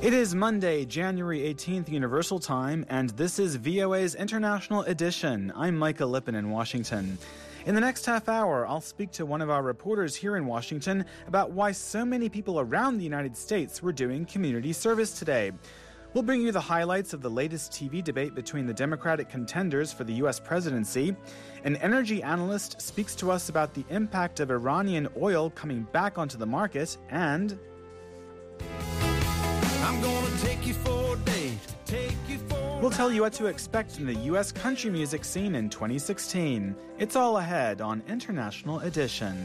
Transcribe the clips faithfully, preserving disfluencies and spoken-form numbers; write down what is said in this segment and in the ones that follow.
It is Monday, January eighteenth, Universal Time, and this is V O A's International Edition. I'm Micah Lippin in Washington. In the next half hour, I'll speak to one of our reporters here in Washington about why so many people around the United States were doing community service today. We'll bring you the highlights of the latest T V debate between the Democratic contenders for the U S presidency. An energy analyst speaks to us about the impact of Iranian oil coming back onto the market, and I'm gonna take you for a date, take you for We'll tell you what to expect in the U S country music scene in twenty sixteen. It's all ahead on International Edition.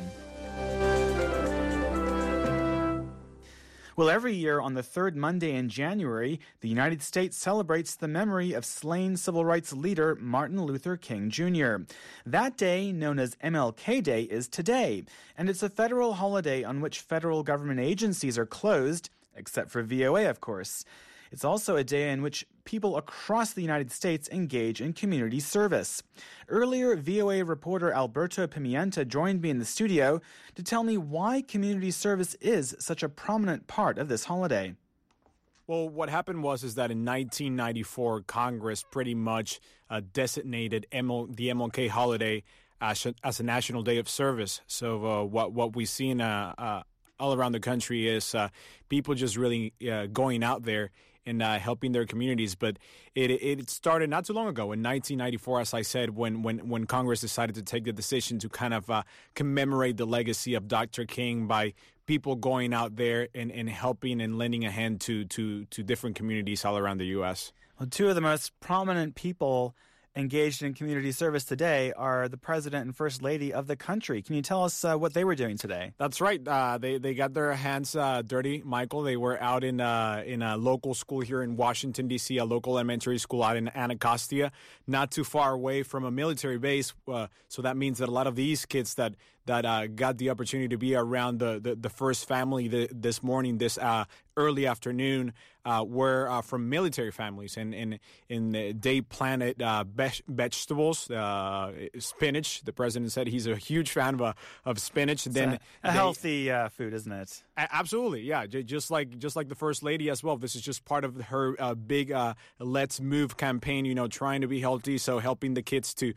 Well, every year on the third Monday in January, the United States celebrates the memory of slain civil rights leader Martin Luther King Junior That day, known as M L K Day, is today, and it's a federal holiday on which federal government agencies are closed, except for V O A, of course. It's also a day in which people across the United States engage in community service. Earlier, V O A reporter Alberto Pimienta joined me in the studio to tell me why community service is such a prominent part of this holiday. Well, what happened was is that in nineteen ninety-four, Congress pretty much uh, designated M L, the M L K holiday as a, as a national day of service. So uh, what what we see in uh, uh, all around the country is uh, people just really uh, going out there and uh, helping their communities. But it it started not too long ago in nineteen ninety-four, as I said, when when when Congress decided to take the decision to kind of uh, commemorate the legacy of Doctor King by people going out there and, and helping and lending a hand to, to, to different communities all around the U S. Well, two of the most prominent people engaged in community service today are the president and first lady of the country. Can you tell us uh, what they were doing today? That's right. Uh, they they got their hands uh, dirty, Michael. They were out in uh, in a local school here in Washington, D C, a local elementary school out in Anacostia, not too far away from a military base. Uh, so that means that a lot of these kids that that uh, got the opportunity to be around the, the, the first family the, this morning, this uh, early afternoon, uh, were uh, from military families. And, and, and they planted uh, be- vegetables, uh, spinach. The president said he's a huge fan of, uh, of spinach. It's then a, a they, healthy uh, food, isn't it? Absolutely, yeah. Just like just like the first lady as well. This is just part of her uh, big uh, "Let's Move" campaign. You know, trying to be healthy, so helping the kids to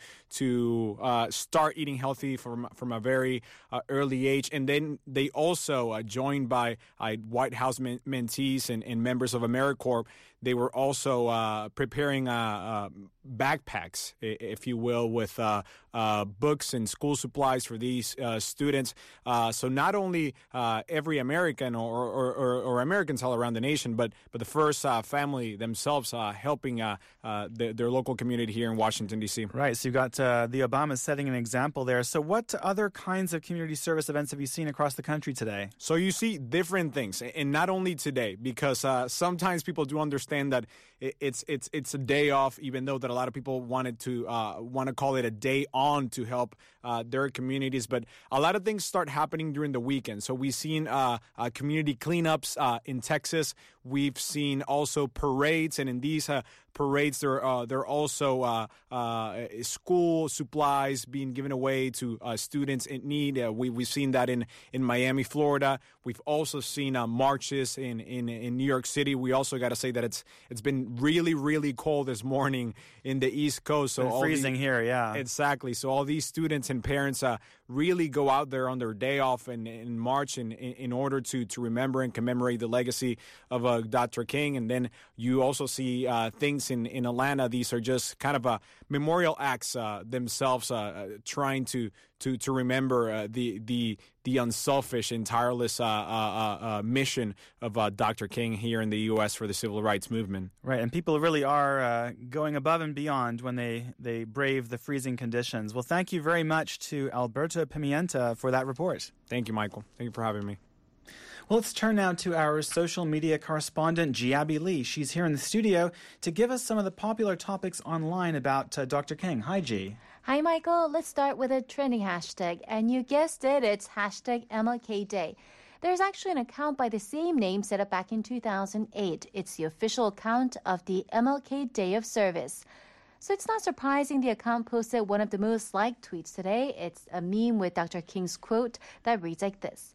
to uh, start eating healthy from from a very uh, early age. And then they also uh, joined by uh, White House men- mentees and, and members of AmeriCorps. They were also uh, preparing uh, uh, backpacks, if you will, with uh, uh, books and school supplies for these uh, students. Uh, so not only uh, every American or, or, or, or Americans all around the nation, but but the first uh, family themselves uh, helping uh, uh, the, their local community here in Washington, D C. Right. So you got uh, the Obamas setting an example there. So what other kinds of community service events have you seen across the country today? So you see different things, and not only today, because uh, sometimes people do understand that it's it's it's a day off, even though that a lot of people wanted to uh, want to call it a day on to help uh, their communities. But a lot of things start happening during the weekend. So we've seen uh, uh, community cleanups uh, in Texas. We've seen also parades, and in these uh, parades, there uh, there are also uh, uh, school supplies being given away to uh, students in need. Uh, we we've seen that in, in Miami, Florida. We've also seen uh, marches in, in in New York City. We also got to say that it's it's been really really cold this morning in the East Coast. So all freezing these, here, yeah, exactly. So all these students and parents uh, really go out there on their day off and, and march in, in in order to to remember and commemorate the legacy of uh, Doctor King. And then you also see uh, things in, in Atlanta. These are just kind of uh, memorial acts uh, themselves, uh, trying to to to remember uh, the the the unselfish and tireless uh, uh, uh, mission of uh, Doctor King here in the U S for the civil rights movement. Right, and people really are uh, going above and beyond when they, they brave the freezing conditions. Well, thank you very much to Alberto Pimienta for that report. Thank you, Michael. Thank you for having me. Well, let's turn now to our social media correspondent, Jiabi Lee. She's here in the studio to give us some of the popular topics online about uh, Doctor King. Hi, G. Hi, Michael. Let's start with a trending hashtag. And you guessed it, it's hashtag M L K Day. There's actually an account by the same name set up back in two thousand eight. It's the official account of the M L K Day of Service. So it's not surprising the account posted one of the most liked tweets today. It's a meme with Doctor King's quote that reads like this.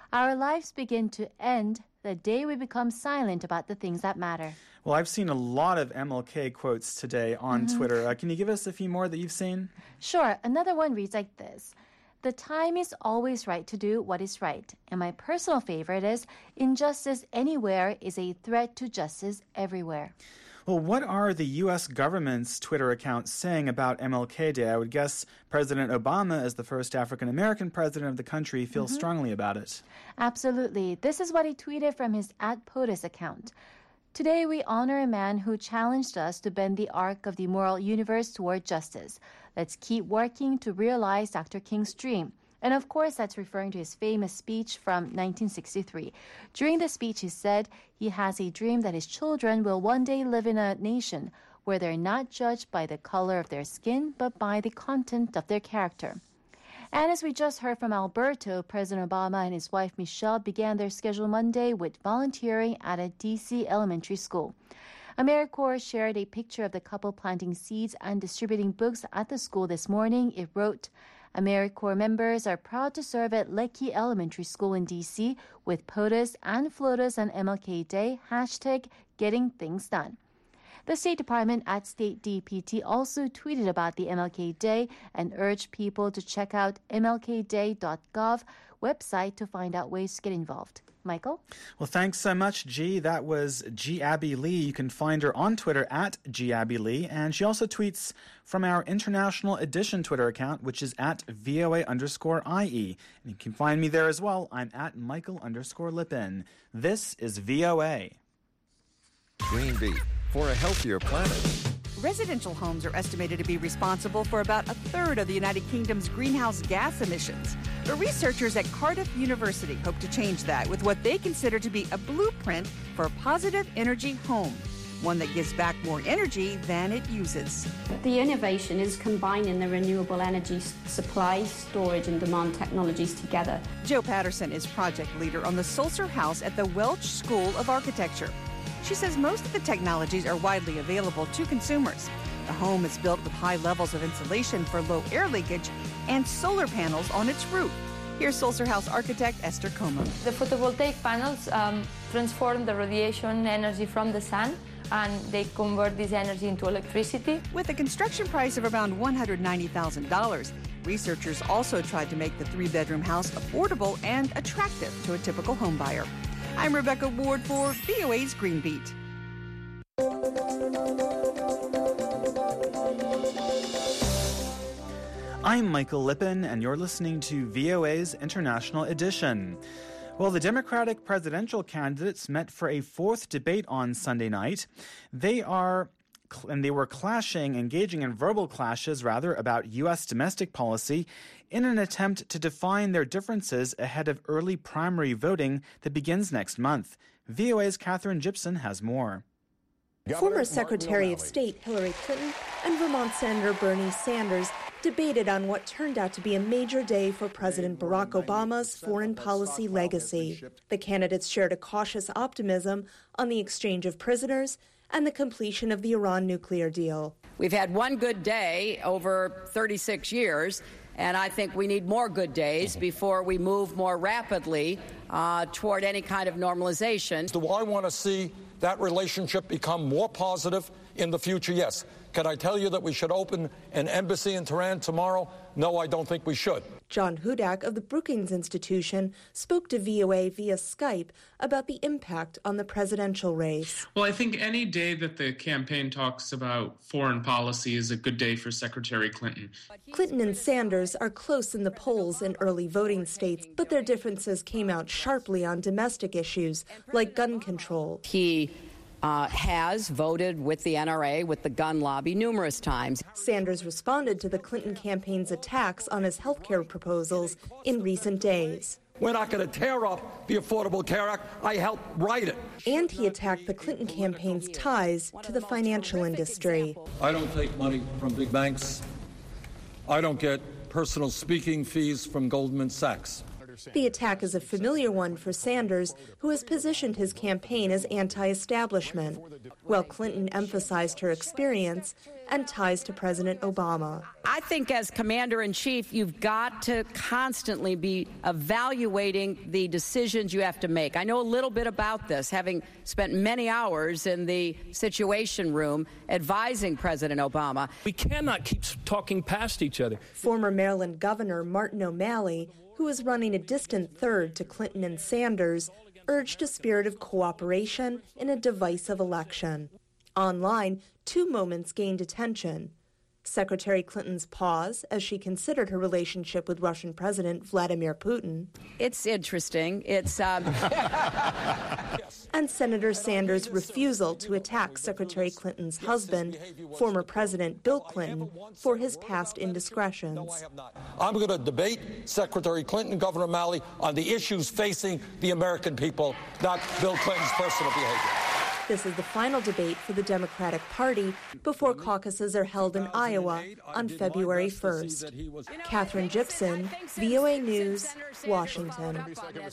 Our lives begin to end the day we become silent about the things that matter. Well, I've seen a lot of M L K quotes today on mm-hmm. Twitter. Uh, can you give us a few more that you've seen? Sure. Another one reads like this. The time is always right to do what is right. And my personal favorite is, injustice anywhere is a threat to justice everywhere. Well, what are the U S government's Twitter accounts saying about M L K Day? I would guess President Obama, as the first African-American president of the country, feels mm-hmm. strongly about it. Absolutely. This is what he tweeted from his at POTUS account. Today we honor a man who challenged us to bend the arc of the moral universe toward justice. Let's keep working to realize Doctor King's dream. And of course, that's referring to his famous speech from nineteen sixty-three. During the speech, he said he has a dream that his children will one day live in a nation where they're not judged by the color of their skin, but by the content of their character. And as we just heard from Alberto, President Obama and his wife Michelle began their schedule Monday with volunteering at a D C elementary school. AmeriCorps shared a picture of the couple planting seeds and distributing books at the school this morning. It wrote, AmeriCorps members are proud to serve at Leckie Elementary School in D C with POTUS and FLOTUS on M L K Day, hashtag getting things done. The State Department at State D P T also tweeted about the M L K Day and urged people to check out M L K day dot gov website to find out ways to get involved. Michael? Well, thanks so much, G. That was G. Abby Lee. You can find her on Twitter at G. Abby Lee, and she also tweets from our International Edition Twitter account, which is at VOA underscore IE. And you can find me there as well. I'm at Michael underscore Lippin. This is V O A. Green Beat, for a healthier planet. Residential homes are estimated to be responsible for about a third of the United Kingdom's greenhouse gas emissions. But researchers at Cardiff University hope to change that with what they consider to be a blueprint for a positive energy home, one that gives back more energy than it uses. The innovation is combining the renewable energy supply, storage and demand technologies together. Jo Patterson is project leader on the Sulzer House at the Welch School of Architecture. She says most of the technologies are widely available to consumers. The home is built with high levels of insulation for low air leakage and solar panels on its roof. Here's Sulzer House architect Esther Como. The photovoltaic panels um, transform the radiation energy from the sun, and they convert this energy into electricity. With a construction price of around one hundred ninety thousand dollars, researchers also tried to make the three-bedroom house affordable and attractive to a typical home buyer. I'm Rebecca Ward for V O A's Green Beat. I'm Michael Lippin, and you're listening to V O A's International Edition. Well, the Democratic presidential candidates met for a fourth debate on Sunday night. They are, and they were clashing, engaging in verbal clashes, rather, about U S domestic policy in an attempt to define their differences ahead of early primary voting that begins next month. V O A's Catherine Gibson has more. Former Secretary of State Hillary Clinton and Vermont Senator Bernie Sanders debated on what turned out to be a major day for President Barack Obama's foreign policy legacy. The candidates shared a cautious optimism on the exchange of prisoners and the completion of the Iran nuclear deal. We've had one good day over thirty-six years, and I think we need more good days before we move more rapidly uh, toward any kind of normalization. Do I want to see that relationship become more positive in the future? Yes. Can I tell you that we should open an embassy in Tehran tomorrow? No, I don't think we should. John Hudak of the Brookings Institution spoke to V O A via Skype about the impact on the presidential race. Well, I think any day that the campaign talks about foreign policy is a good day for Secretary Clinton. Clinton and Sanders are close in the polls in early voting states, but their differences came out sharply on domestic issues like gun control. He Uh, has voted with the N R A, with the gun lobby, numerous times. Sanders responded to the Clinton campaign's attacks on his health care proposals in recent days. We're not going to tear up the Affordable Care Act. I helped write it. And he attacked the Clinton campaign's ties to the financial industry. I don't take money from big banks. I don't get personal speaking fees from Goldman Sachs. The attack is a familiar one for Sanders, who has positioned his campaign as anti-establishment, while Clinton emphasized her experience and ties to President Obama. I think as commander-in-chief, you've got to constantly be evaluating the decisions you have to make. I know a little bit about this, having spent many hours in the Situation Room advising President Obama. We cannot keep talking past each other. Former Maryland Governor Martin O'Malley, who is running a distant third to Clinton and Sanders, urged a spirit of cooperation in a divisive election. Online, two moments gained attention. Secretary Clinton's pause as she considered her relationship with Russian President Vladimir Putin. It's interesting. It's um... and Senator Sanders' refusal to attack Secretary Clinton's husband, former President Bill Clinton, for his past indiscretions. I'm going to debate Secretary Clinton and Governor O'Malley on the issues facing the American people, not Bill Clinton's personal behavior. This is the final debate for the Democratic Party before caucuses are held in Iowa on February first. Catherine Gibson, V O A News, Washington.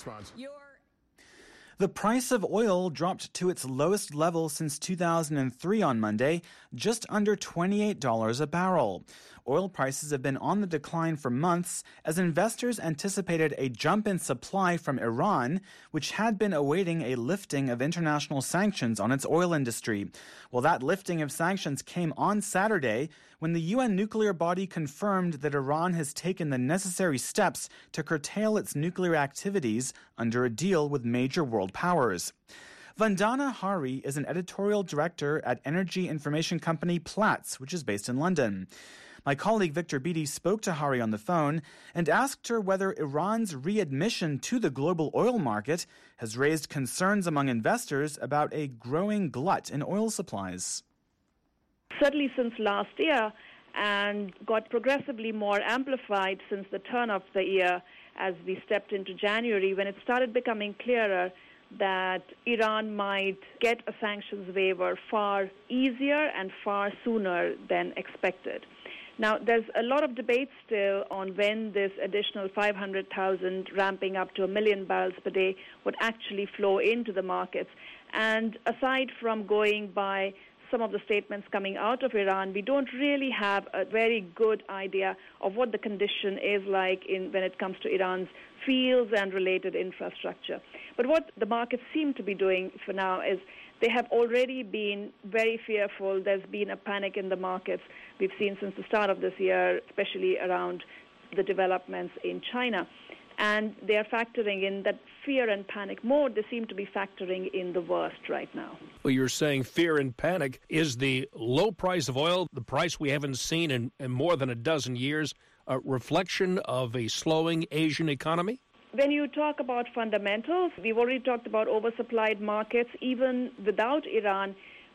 The price of oil dropped to its lowest level since two thousand three on Monday, just under twenty-eight dollars a barrel. Oil prices have been on the decline for months as investors anticipated a jump in supply from Iran, which had been awaiting a lifting of international sanctions on its oil industry. Well, that lifting of sanctions came on Saturday when the U N nuclear body confirmed that Iran has taken the necessary steps to curtail its nuclear activities under a deal with major world powers. Vandana Hari is an editorial director at energy information company Platts, which is based in London. My colleague Victor Beattie spoke to Hari on the phone and asked her whether Iran's readmission to the global oil market has raised concerns among investors about a growing glut in oil supplies. Certainly since last year, and got progressively more amplified since the turn of the year as we stepped into January, when it started becoming clearer that Iran might get a sanctions waiver far easier and far sooner than expected. Now, there's a lot of debate still on when this additional five hundred thousand ramping up to a million barrels per day would actually flow into the markets. And aside from going by some of the statements coming out of Iran, we don't really have a very good idea of what the condition is like in when it comes to Iran's fields and related infrastructure. But what the markets seem to be doing for now is they have already been very fearful. There's been a panic in the markets we've seen since the start of this year, especially around the developments in China. And they are factoring in that fear and panic mode. They seem to be factoring in the worst right now. Well, you're saying fear and panic. Is the low price of oil, the price we haven't seen in, in more than a dozen years, a reflection of a slowing Asian economy? When you talk about fundamentals, we've already talked about oversupplied markets. Even without Iran,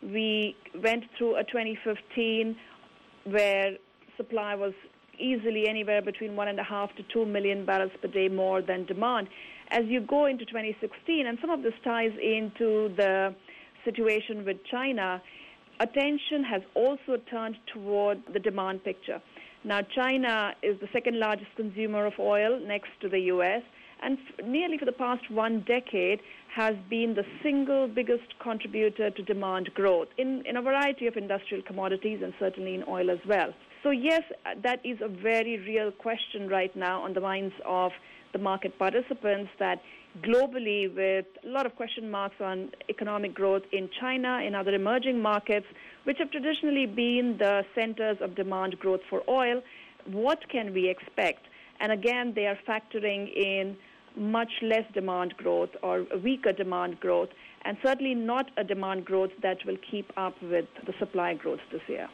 we went through a twenty fifteen where supply was easily anywhere between one and a half to two million barrels per day more than demand. As you go into twenty sixteen, and some of this ties into the situation with China, attention has also turned toward the demand picture. Now, China is the second largest consumer of oil next to the U S, and f- nearly for the past one decade has been the single biggest contributor to demand growth in, in a variety of industrial commodities and certainly in oil as well. So yes, that is a very real question right now on the minds of the market participants, that globally, with a lot of question marks on economic growth in China and other emerging markets, which have traditionally been the centers of demand growth for oil, what can we expect? And again, they are factoring in much less demand growth or a weaker demand growth, and certainly not a demand growth that will keep up with the supply growth this year.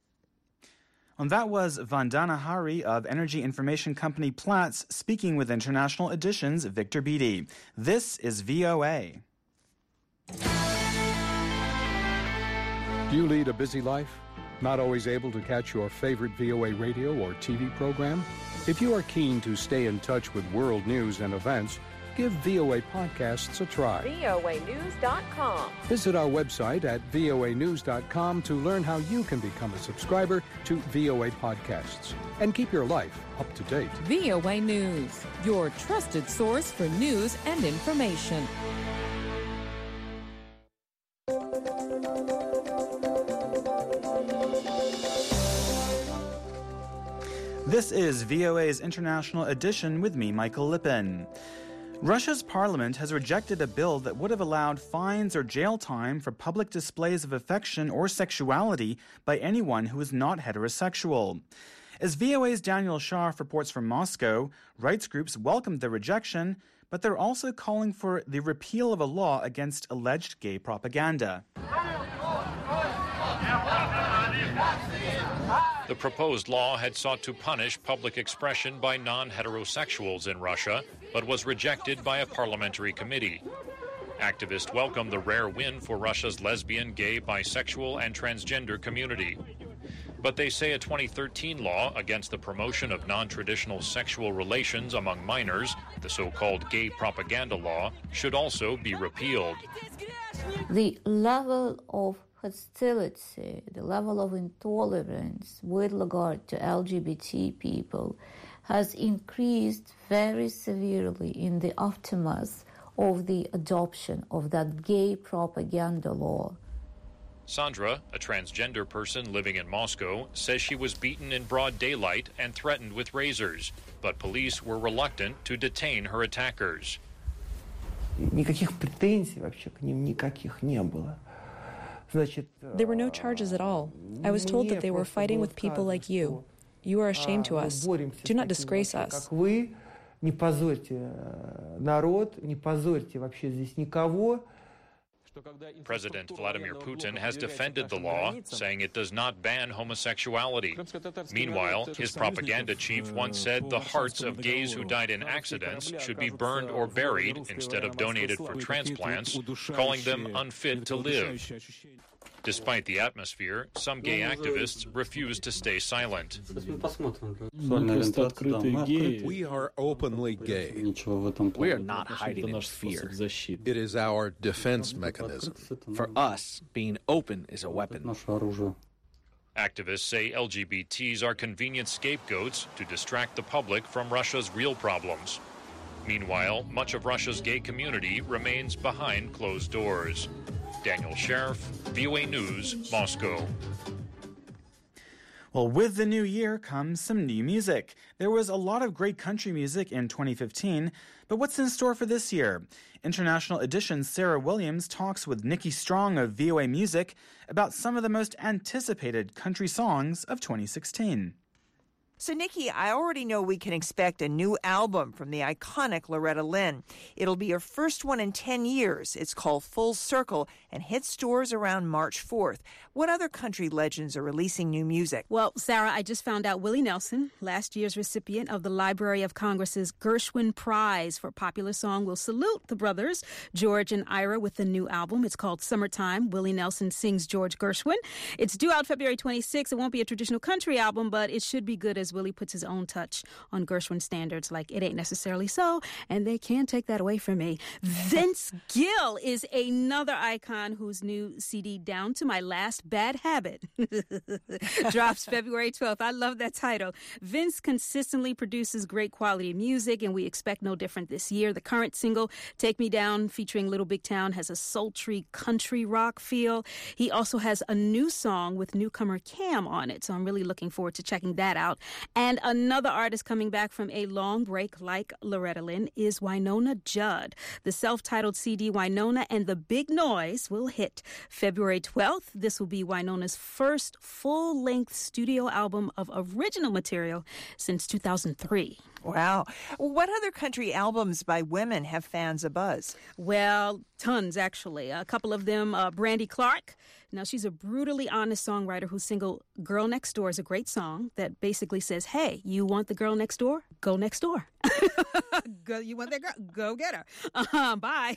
And that was Vandana Hari of energy information company Platts speaking with International Edition's Victor Beattie. This is V O A. Do you lead a busy life? Not always able to catch your favorite V O A radio or T V program? If you are keen to stay in touch with world news and events, give V O A Podcasts a try. V O A news dot com. Visit our website at V O A news dot com to learn how you can become a subscriber to V O A Podcasts and keep your life up to date. V O A News, your trusted source for news and information. This is V O A's International Edition with me, Michael Lippin. Russia's parliament has rejected a bill that would have allowed fines or jail time for public displays of affection or sexuality by anyone who is not heterosexual. As V O A's Daniel Scharf reports from Moscow, rights groups welcomed the rejection, but they're also calling for the repeal of a law against alleged gay propaganda. The proposed law had sought to punish public expression by non-heterosexuals in Russia, but was rejected by a parliamentary committee. Activists welcomed the rare win for Russia's lesbian, gay, bisexual, and transgender community. But they say a twenty thirteen law against the promotion of non-traditional sexual relations among minors, the so-called gay propaganda law, should also be repealed. The level of hostility, the level of intolerance with regard to L G B T people has increased very severely in the aftermath of the adoption of that gay propaganda law. Sandra, a transgender person living in Moscow, says she was beaten in broad daylight and threatened with razors, but police were reluctant to detain her attackers. Никаких претензий вообще к ним никаких не было. There were no charges at all. I was told that they were fighting with people like you. You are a shame to us. Do not disgrace us. Вы не позорьте народ, не позорьте вообще здесь никого. President Vladimir Putin has defended the law, saying it does not ban homosexuality. Meanwhile, his propaganda chief once said the hearts of gays who died in accidents should be burned or buried instead of donated for transplants, calling them unfit to live. Despite the atmosphere, some gay activists refuse to stay silent. We are openly gay. We are not hiding in fear. It is our defense mechanism. For us, being open is a weapon. Activists say L G B Ts are convenient scapegoats to distract the public from Russia's real problems. Meanwhile, much of Russia's gay community remains behind closed doors. Daniel Scharf, V O A News, Moscow. Well, with the new year comes some new music. There was a lot of great country music in twenty fifteen, but what's in store for this year? International Edition's Sarah Williams talks with Nikki Strong of V O A Music about some of the most anticipated country songs of twenty sixteen. So, Nikki, I already know we can expect a new album from the iconic Loretta Lynn. It'll be her first one in ten years. It's called Full Circle and hits stores around March fourth. What other country legends are releasing new music? Well, Sarah, I just found out Willie Nelson, last year's recipient of the Library of Congress's Gershwin Prize for popular song, will salute the brothers, George and Ira, with the new album. It's called Summertime. Willie Nelson sings George Gershwin. It's due out February twenty-sixth. It won't be a traditional country album, but it should be good as Willie puts his own touch on Gershwin standards like It Ain't Necessarily So, and they can't take that away from me. Vince Gill is another icon whose new C D, Down to My Last Bad Habit, drops February twelfth. I love that title. Vince consistently produces great quality music, and we expect no different this year. The current single, Take Me Down, featuring Little Big Town, has a sultry country rock feel. He also has a new song with newcomer Cam on it, so I'm really looking forward to checking that out. And another artist coming back from a long break like Loretta Lynn is Wynonna Judd. The self-titled C D, Wynonna and the Big Noise, will hit February twelfth. This will be Wynonna's first full-length studio album of original material since two thousand three. Wow. What other country albums by women have fans abuzz? Well, tons, actually. A couple of them, uh, Brandy Clark. Now, she's a brutally honest songwriter whose single Girl Next Door is a great song that basically says, hey, you want the girl next door? Go next door. Go, you want that girl? Go get her. Uh-huh, bye.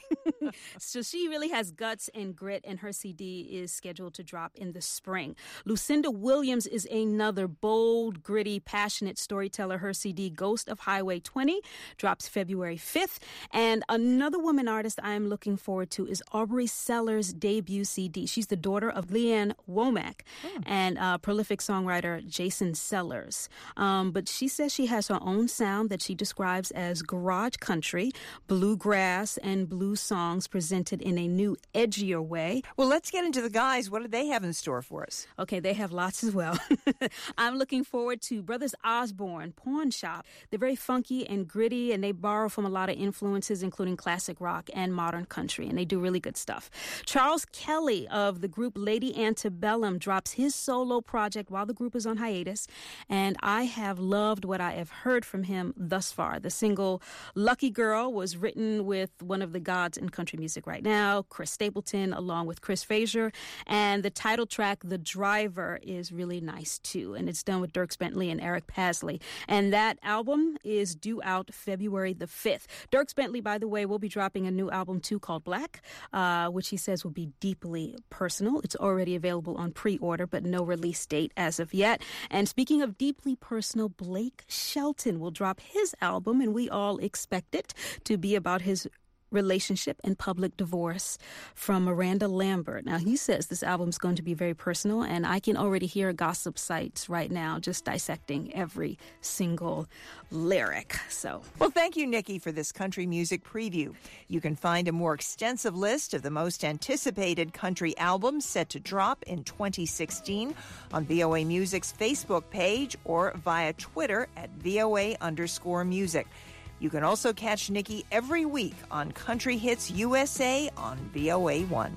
So she really has guts and grit, and her C D is scheduled to drop in the spring. Lucinda Williams is another bold, gritty, passionate storyteller. Her C D, Ghost of Highway twenty, drops February fifth. And another woman artist I am looking forward to is Aubrey Sellers' debut C D. She's the daughter of Leanne Womack oh. and uh, prolific songwriter Jason Sellers. Um, but she says she has her own sound that she describes as garage country, bluegrass, and blues songs presented in a new, edgier way. Well, let's get into the guys. What do they have in store for us? Okay, they have lots as well. I'm looking forward to Brothers Osborne, Pawn Shop. They're very funky and gritty, and they borrow from a lot of influences, including classic rock and modern country, and they do really good stuff. Charles Kelly of the group Lady Antebellum drops his solo project while the group is on hiatus, and I have loved what I have heard from him thus far. The single Lucky Girl was written with one of the gods in country music right now, Chris Stapleton, along with Chris Frazier, and the title track, The Driver, is really nice too, and it's done with Dierks Bentley and Eric Pasley, and that album is due out February the fifth. Dierks Bentley, by the way, will be dropping a new album too called Black, uh, which he says will be deeply personal. It's already available on pre-order, but no release date as of yet. And speaking of deeply personal, Blake Shelton will drop his album, and we all expect it to be about his relationship and public divorce from Miranda Lambert. Now, he says this album is going to be very personal, and I can already hear gossip sites right now just dissecting every single lyric. So, well, thank you, Nikki, for this country music preview. You can find a more extensive list of the most anticipated country albums set to drop in twenty sixteen on V O A Music's Facebook page or via Twitter at V O A underscore music. You can also catch Nikki every week on Country Hits U S A on V O A one.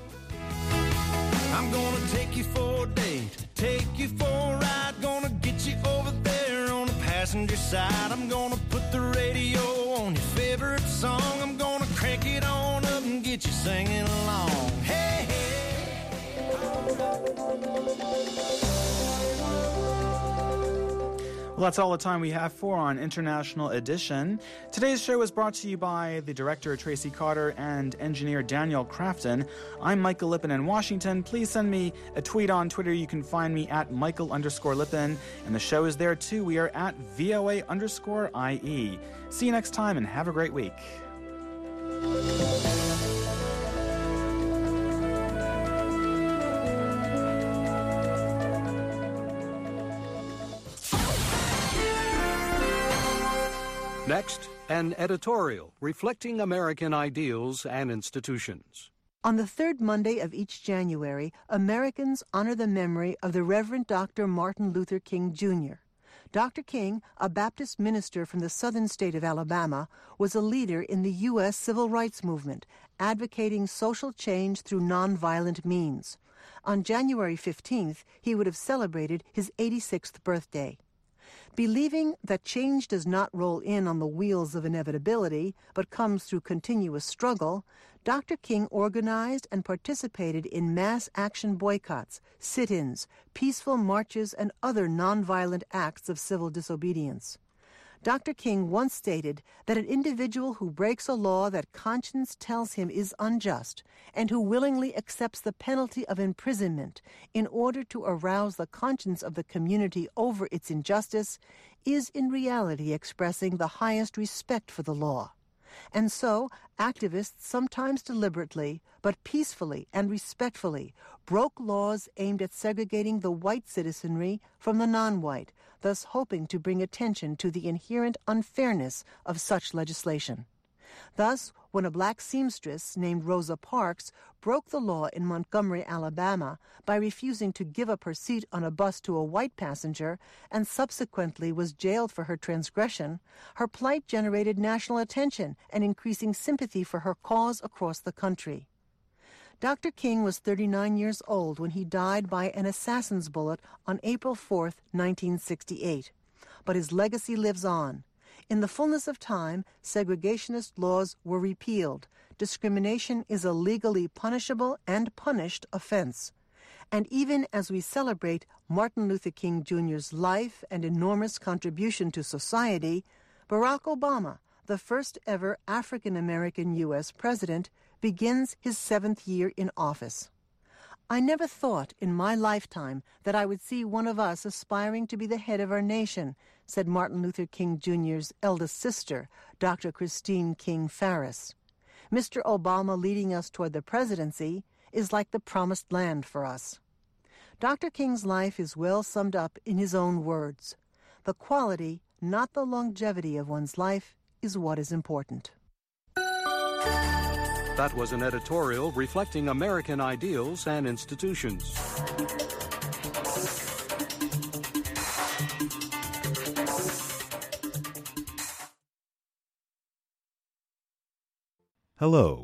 I'm gonna take you for a date, take you for a ride, gonna get you over there on the passenger side. I'm gonna put the radio on your favorite song. I'm gonna crank it on up and get you singing along. Hey, hey. Well, that's all the time we have for on International Edition. Today's show was brought to you by the director, Tracy Carter, and engineer Daniel Crafton. I'm Michael Lippin in Washington. Please send me a tweet on Twitter. You can find me at Michael underscore Lippin. And the show is there, too. We are at VOA underscore IE. See you next time, and have a great week. Next, an editorial reflecting American ideals and institutions. On the third Monday of each January, Americans honor the memory of the Reverend Doctor Martin Luther King, Junior Doctor King, a Baptist minister from the southern state of Alabama, was a leader in the U S civil rights movement, advocating social change through nonviolent means. On January fifteenth, he would have celebrated his eighty-sixth birthday. Believing that change does not roll in on the wheels of inevitability, but comes through continuous struggle, Doctor King organized and participated in mass action boycotts, sit-ins, peaceful marches, and other nonviolent acts of civil disobedience. Doctor King once stated that an individual who breaks a law that conscience tells him is unjust and who willingly accepts the penalty of imprisonment in order to arouse the conscience of the community over its injustice is in reality expressing the highest respect for the law. And so, activists sometimes deliberately, but peacefully and respectfully, broke laws aimed at segregating the white citizenry from the non-white, thus hoping to bring attention to the inherent unfairness of such legislation. Thus, when a black seamstress named Rosa Parks broke the law in Montgomery, Alabama, by refusing to give up her seat on a bus to a white passenger and subsequently was jailed for her transgression, her plight generated national attention and increasing sympathy for her cause across the country. Doctor King was thirty-nine years old when he died by an assassin's bullet on April fourth, nineteen sixty-eight. But his legacy lives on. In the fullness of time, segregationist laws were repealed. Discrimination is a legally punishable and punished offense. And even as we celebrate Martin Luther King Junior's life and enormous contribution to society, Barack Obama, the first ever African-American U S president, begins his seventh year in office. I never thought in my lifetime that I would see one of us aspiring to be the head of our nation, said Martin Luther King Junior's eldest sister, Doctor Christine King Farris. Mister Obama leading us toward the presidency is like the promised land for us. Doctor King's life is well summed up in his own words. The quality, not the longevity of one's life, is what is important. That was an editorial reflecting American ideals and institutions. Hello.